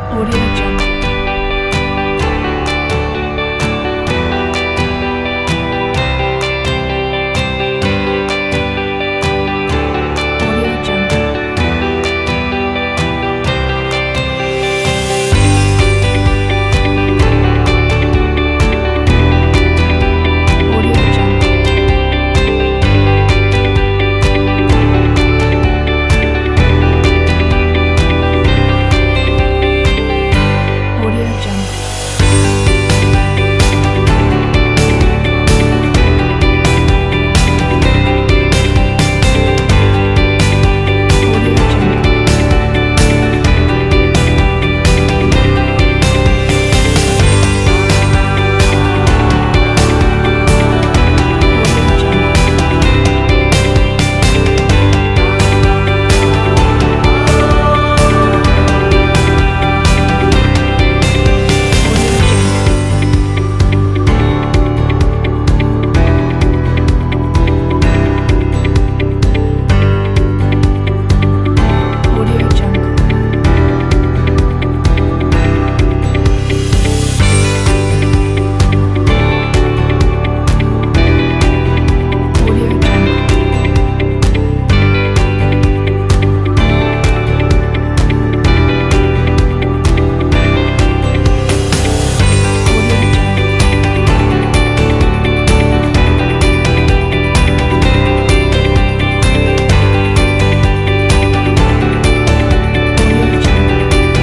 Audio Jungle. Audio Jungle. Audio Jungle. Audio Jungle. Audio Jungle. Audio Jungle. Audio Jungle. Audio Jungle. Audio Jungle. Audio Jungle.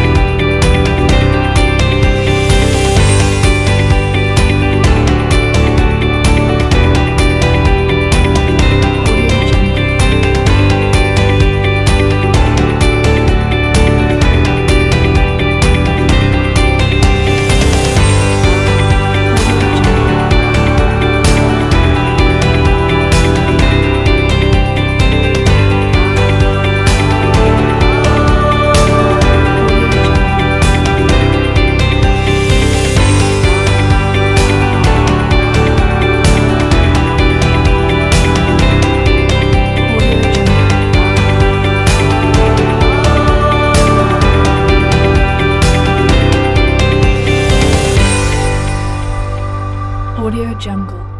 Audio Jungle. Audio Jungle. Audio Jungle. Audio Jungle. Audio Jungle.